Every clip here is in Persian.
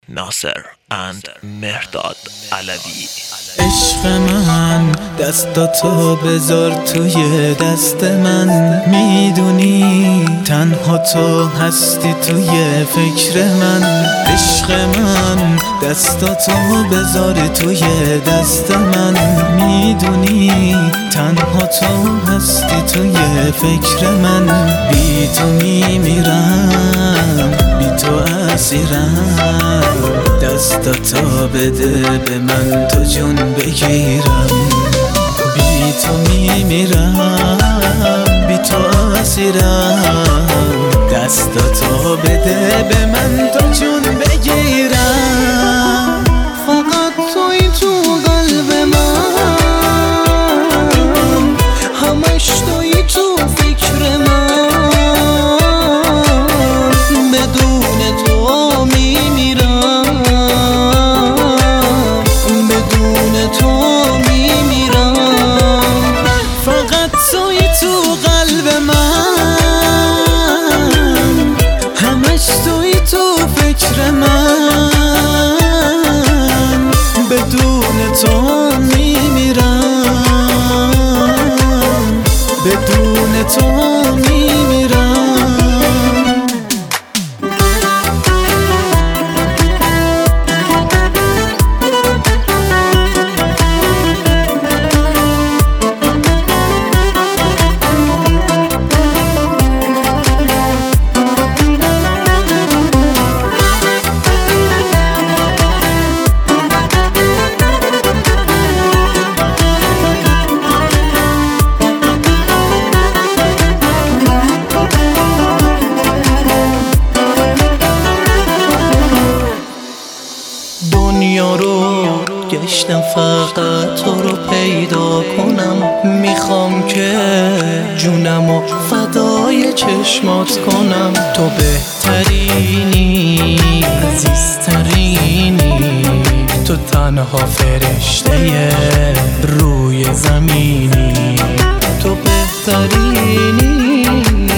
ناصر and مهرداد علوی. عشق من دستاتو بذار توی دست من، میدونی تنها تو هستی توی فکر من. عشق من دستاتو بذار توی دست من، میدونی تنها تو هستی توی فکر من. بی تو میمیرم، بی تو اسیرم، دستاتو بده به من تو جون بگیرم. بی تو میمیرم، بی تو اسیرم، دستاتو بده به من تو جون بگیرم. فقط توی تو قلب من، همش توی تو فکر من، بدون تو میمیرم، بدون تو میمیرم. فقط توی تو قلب من، همش توی تو فکر من، بدون تو میمیرم، بدون تو میمیرم. دنیا رو گشتم فقط تو رو پیدا کنم، میخوام که جونمو فدای چشمات کنم. تو بهترینی، عزیزترینی، تو تنها فرشته روی زمینی. تو بهترینی،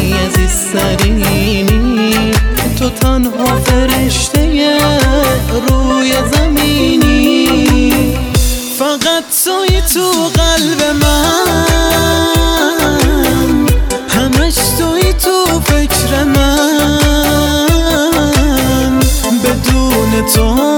عزیزترینی، تو تنها فرشته روی زمینی. فقط توی تو قلب من، همش توی تو فکر من، بدون تو